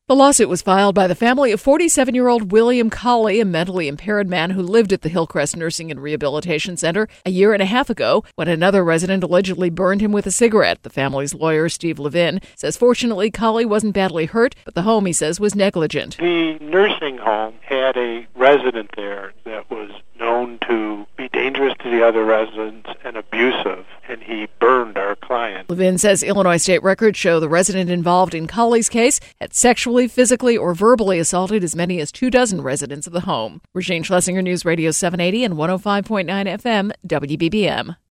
The lawsuit was filed by the family of 47-year-old William Colley, a mentally impaired man who lived at the Hillcrest Nursing and Rehabilitation Center a year and a half ago when another resident allegedly burned him with a cigarette. The family's lawyer, Steve Levin, says fortunately Colley wasn't badly hurt, but the home, he says, was negligent. The nursing home had a resident there that was known to be dangerous to the other residents and abusive, and he burned our client. Levin says Illinois state records show the resident involved in Colley's case had sexually, physically, or verbally assaulted as many as 24 residents of the home. Regine Schlesinger, News Radio 780 and 105.9 FM, WBBM.